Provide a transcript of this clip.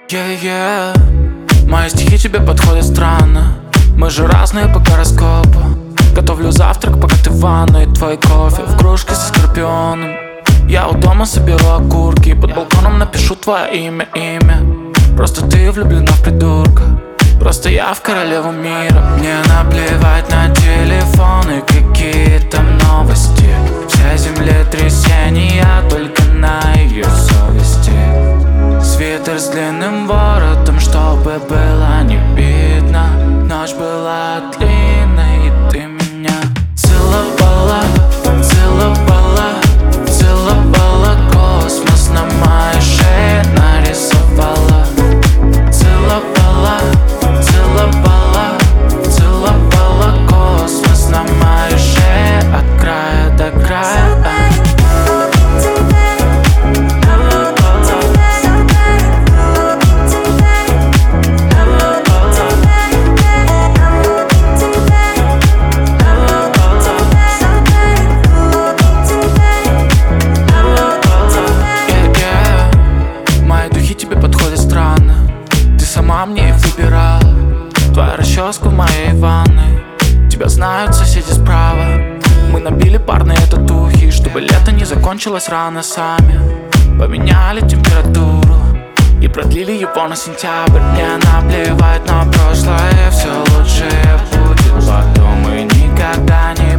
Yeah. Мои стихи тебе подходят странно. Мы же разные по гороскопу. Готовлю завтрак, пока ты в ванной. Твой кофе в кружке со скорпионом. Я у дома соберу окурки. Под балконом напишу твое имя. Просто ты влюблена в придурка. Просто я в королеву мира. Мне наплевать на телефон и какие-то новости. Вся землетрясения только на ее совести. Свитер с длинным воротом, чтобы было не видно. Ночь была длинной, и ты меня целовала, целовала, целовала. Космос на моей шее нарисовала. Целовала, целовала, целовала. Космос на моей шее от края до края. Сама мне их выбирала. Твоя расческа в моей ванной. Тебя знают соседи справа. Мы набили парные татухи, чтобы лето не закончилось рано сами. Поменяли температуру и продлили его на сентябрь. Мне наплевать на прошлое, все лучшее будет потом. Мы никогда не